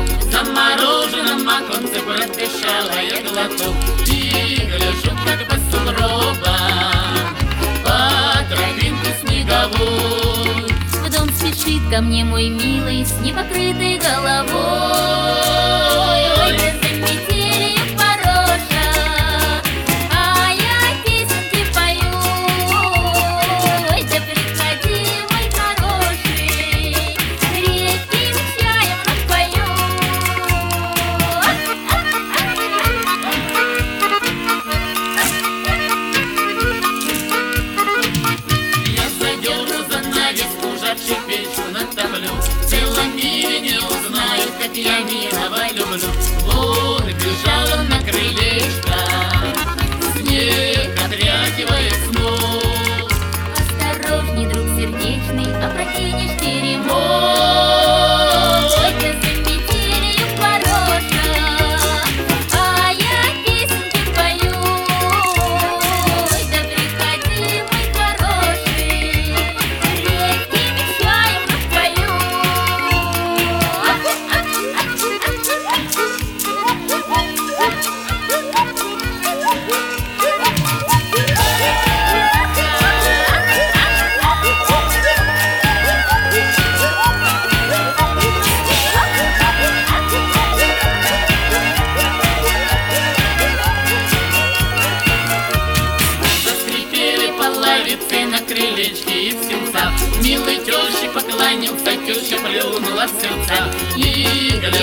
В замороженном оконце пропищала я глоток и гляжу, как по сугробам, по тропинке снеговой. В дом спешит ко мне мой милый с непокрытой головой. Ой, да за метелью хороша, а я песенки пою. Ой, да приходи, мой хороший, крепким чаем напою. Я задерну занавеску, жарче печку натоплю. В целом мире не узнают, как я милого люблю. Вот бежал он на крылечко, снег отряхивает смог. Осторожней, друг сердечный, опрокинешь теремок. Ой, да за метелью хороша, а я песенки пою. Ой, да приходи, мой хороший, крепким чаем напою. Заскрипели половицы на крылечке и в сенцах. Милый тещи поклонился, теща плюнула в сердца. И